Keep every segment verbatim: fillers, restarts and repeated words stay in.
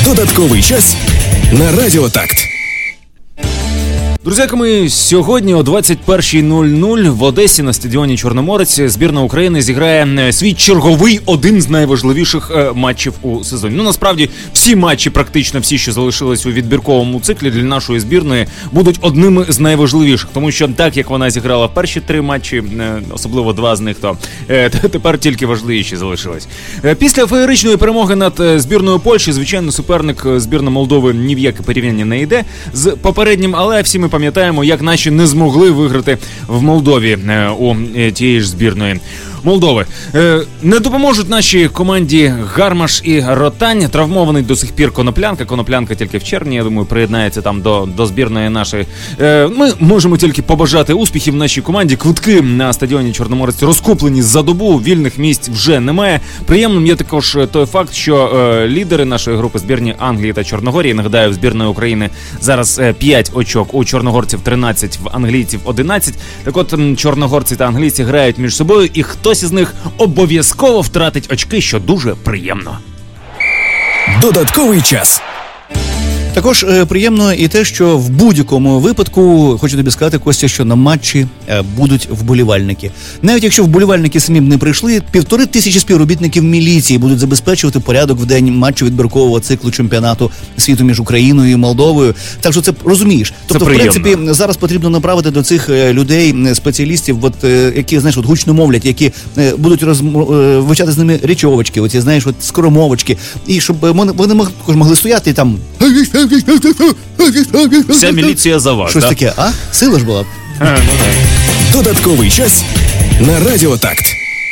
Додатковий час на Радіо Такт. Друзяками, сьогодні о двадцять перша нуль нуль в Одесі на стадіоні Чорноморець збірна України зіграє свій черговий один з найважливіших е, матчів у сезоні. Ну, насправді, всі матчі, практично всі, що залишились у відбірковому циклі для нашої збірної, будуть одними з найважливіших. Тому що так, як вона зіграла перші три матчі, е, особливо два з них, то е, тепер тільки важливіші залишились. Е, після феєричної перемоги над збірною Польщі, звичайно, суперник збірна Молдови ні в яке порівняння не йде з попереднім, але всі ми пам'ятаємо, як наші не змогли виграти в Молдові е, у е, тієї ж збірної Молдови. Е, не допоможуть нашій команді Гармаш і Ротань. Травмований до сих пір Коноплянка. Коноплянка тільки в червні, я думаю, приєднається там до, до збірної нашої. Е, ми можемо тільки побажати успіхів нашій команді. Квитки на стадіоні Чорноморець розкуплені за добу, вільних місць вже немає. Приємним є також той факт, що е, лідери нашої групи збірні Англії та Чорногорії, нагадаю, в збірної України зараз е, п'ять очок, у чорногорців тринадцять, в англійців одинадцять. Так от, чорногорці та англійці грають між собою, і хто Хтось із них обов'язково втратить очки, що дуже приємно. Додатковий час. Також е, приємно і те, що в будь-якому випадку, хочу тобі сказати, Костя, що на матчі е, будуть вболівальники. Навіть якщо вболівальники самі б не прийшли, півтори тисячі співробітників міліції будуть забезпечувати порядок в день матчу відбіркового циклу чемпіонату світу між Україною і Молдовою. Так що це розумієш. Тобто, в принципі, зараз потрібно направити до цих людей спеціалістів, от, е, які, знаєш, от гучно мовлять, які е, будуть роз, е, вивчати з ними речовочки, оці, знаєш, от скоромовочки, і щоб вони, вони могли, могли стояти і там... Вся міліція за вас, щось да? таке, а? Сила ж була б. Додатковий час на Радіо Такт.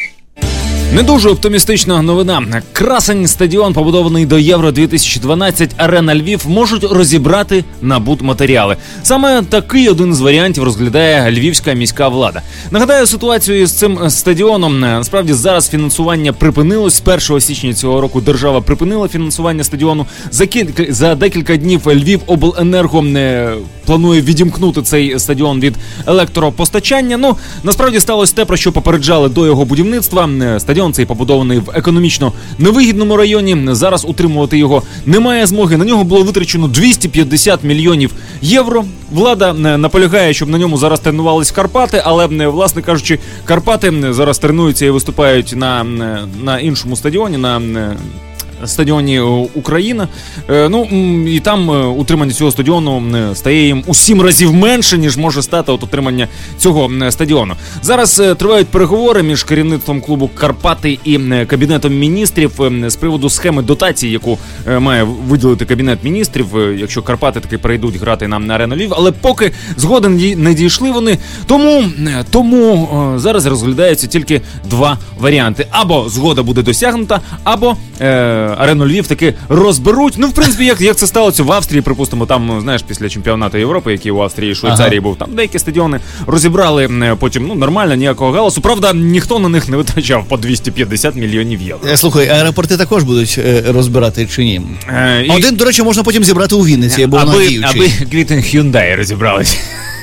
Не дуже оптимістична новина. Красень стадіон, побудований до Євро дві тисячі дванадцять, Арена Львів, можуть розібрати на будматеріали. Саме такий один з варіантів розглядає львівська міська влада. Нагадаю ситуацію з цим стадіоном. Насправді зараз фінансування припинилось. З першого січня цього року держава припинила фінансування стадіону. За кілька, за декілька днів Львівобленерго не планує відімкнути цей стадіон від електропостачання. Ну, насправді сталося те, про що попереджали до його будівництва. Стадіон цей побудований в економічно невигідному районі. Зараз утримувати його немає змоги. На нього було витрачено двісті п'ятдесят мільйонів євро. Влада наполягає, щоб на ньому зараз тренувались Карпати, але, власне кажучи, Карпати зараз тренуються і виступають на, на іншому стадіоні, на стадіоні Україна. Ну, і там утримання цього стадіону стає їм у сім разів менше, ніж може стати от утримання цього стадіону. Зараз тривають переговори між керівництвом клубу Карпати і Кабінетом міністрів з приводу схеми дотації, яку має виділити Кабінет міністрів, якщо Карпати таки перейдуть грати на Арену Львів. Але поки згоден не дійшли вони, тому, тому зараз розглядаються тільки два варіанти. Або згода буде досягнута, або е, Арену Львів таки розберуть. Ну, в принципі, як, як це сталося в Австрії, припустимо, там, знаєш, після чемпіонату Європи, який у Австрії і Швейцарії ага. був, там деякі стадіони розібрали потім, ну, нормально, ніякого галасу. Правда, ніхто на них не витрачав по двісті п'ятдесят мільйонів євро. Слухай, аеропорти також будуть е, розбирати чи ні? Е, і... Один, до речі, можна потім зібрати у Вінниці, бо вона діючий. Аби квітень Hyundai розібрались.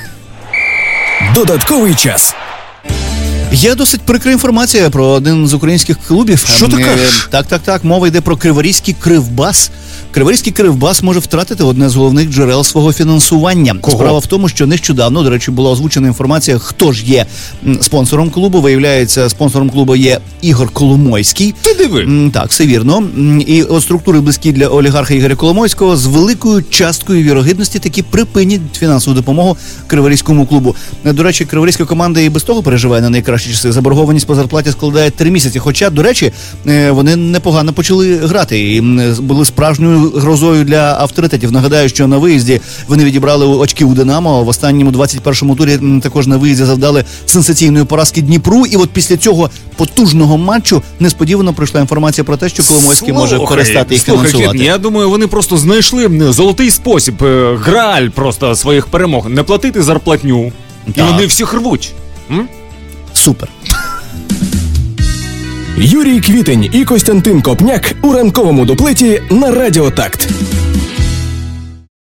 Додатковий час. Є досить прикра інформація про один з українських клубів. Що ти кажеш? Так, так, так. Мова йде про Криворізький Кривбас. Криворізький Кривбас може втратити одне з головних джерел свого фінансування. Кого? Справа в тому, що нещодавно, до речі, була озвучена інформація, хто ж є спонсором клубу. Виявляється, спонсором клубу є Ігор Коломойський. Ти диви. Так, все вірно. І от структури близькі для олігарха Ігоря Коломойського з великою часткою вірогідності таки припинять фінансову допомогу Криворізькому клубу. До речі, криворізька команда і без того переживає на найкращі часи. Заборгованість по зарплаті складає три місяці. Хоча, до речі, вони непогано почали грати і були справжньою грозою для авторитетів. Нагадаю, що на виїзді вони відібрали очки у Динамо. В останньому двадцять першому турі також на виїзді завдали сенсаційної поразки Дніпру. І от після цього потужного матчу несподівано прийшла інформація про те, що Коломойський може перестати їх слухай, фінансувати. Я думаю, вони просто знайшли золотий спосіб, грааль просто своїх перемог. Не платити зарплатню. Так. І вони всіх рвуть. М? Супер. Юрій Квітень і Костянтин Копняк у ранковому дуплеті на Радіо Такт.